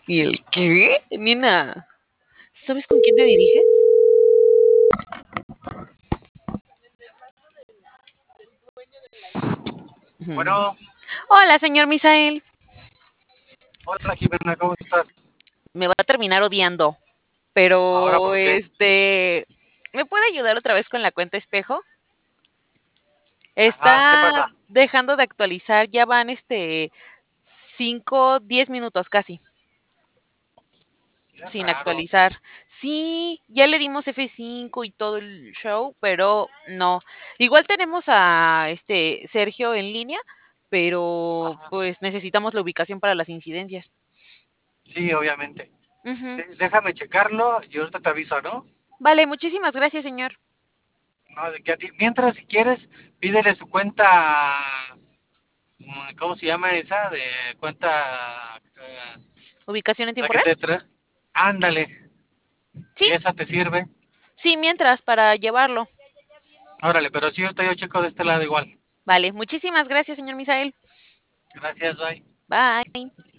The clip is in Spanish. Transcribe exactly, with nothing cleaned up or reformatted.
¿Y el qué? Nina, ¿sabes con quién te diriges? Ujú. Bueno, Hola, señor Misael. hola Jimena, ¿cómo estás? Me va a terminar odiando, ¿Ahora pero por qué? este, ¿me puede ayudar otra vez con la cuenta espejo? Ajá, ¿qué Está pasa? dejando de actualizar, ya van este cinco, diez minutos casi Qué sin raro. actualizar. Sí, ya le dimos F cinco y todo el show, pero no. Igual tenemos a este Sergio en línea, pero Ajá. pues necesitamos la ubicación para las incidencias. Sí, obviamente. Ujú. De- déjame checarlo y ahorita te aviso, ¿no? Vale, muchísimas gracias, señor. No, de que a ti. Mientras, si quieres, pídele su cuenta. mm, ¿Cómo se llama esa? De cuenta. eh, ¿Ubicación en la tiempo que real? te trae. Ándale. Sí, Y esa te sirve. sí, mientras para llevarlo. Órale, pero sí, ahorita yo checo de este lado igual. Vale, muchísimas gracias, señor Misael. Gracias, bye. Bye.